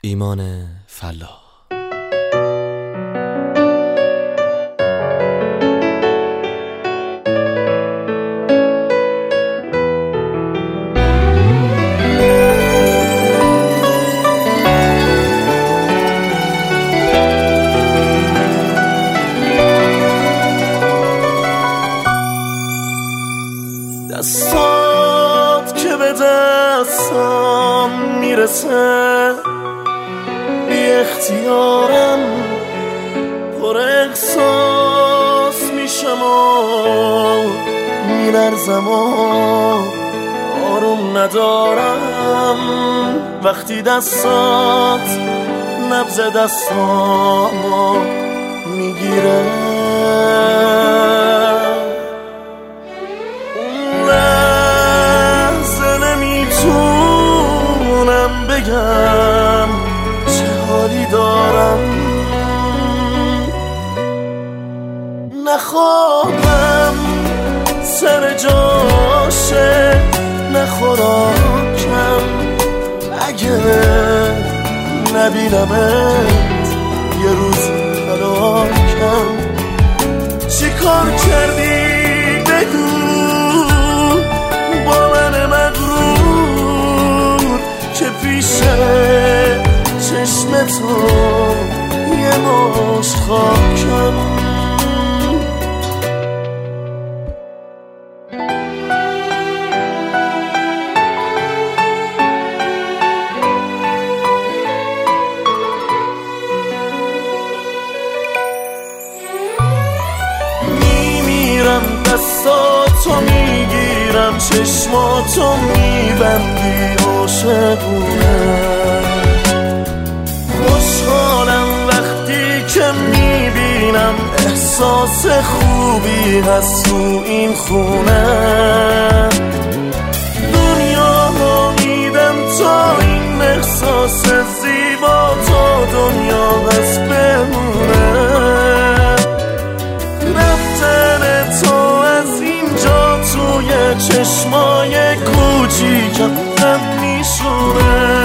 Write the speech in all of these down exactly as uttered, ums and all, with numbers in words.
ایمان فلاح. دستات که به دستم میرسه بی اختیارم پر احساس میشم و میلرزم و آروم ندارم وقتی دستات نبض دستامو میگیره. بگم چه حالی دارم، نخواهم سر جاشه نخوراکم اگه نبینمت یه روز هلاکم. چی کار کردی بگو با من مغرور که پیش چشم تو یه مشت خاکم. میمیرم دستاتو میگیرم چشماتو میبندی عاشقونه. خوشحالم وقتی که میبینم احساس خوبی هست تو این خونه. دنیا رو میدم تا این احساس زیبا تا دنیا هست بمونه. رفتن تو از اینجا توی چشمای کوچیکم غم میشونه.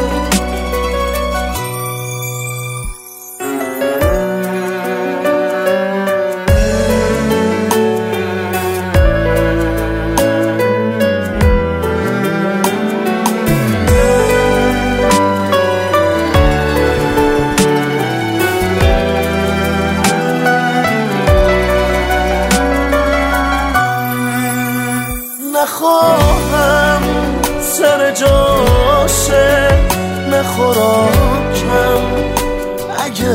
نخواهم سر جاشه نخوراکم اگه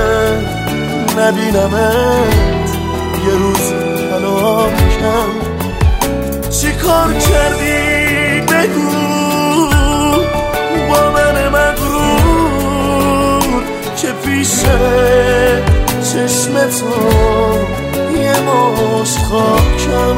نبینمت یه روز هلاکم. چی کار کردی بگو با من مغرور که پیش چشم تو یه مشت خاکم.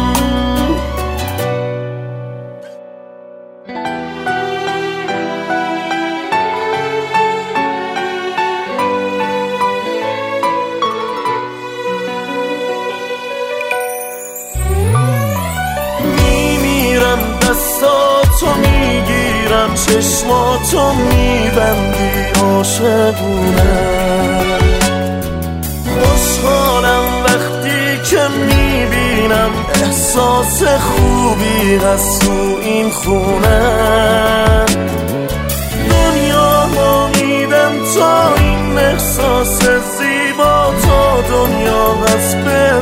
دستاتو میگیرم چشماتو میبندی عاشقونه. خوشحالم وقتی که میبینم احساس خوبی هست تو این خونه. دنیا رو میدم تا این احساس زیبا تا دنیا هست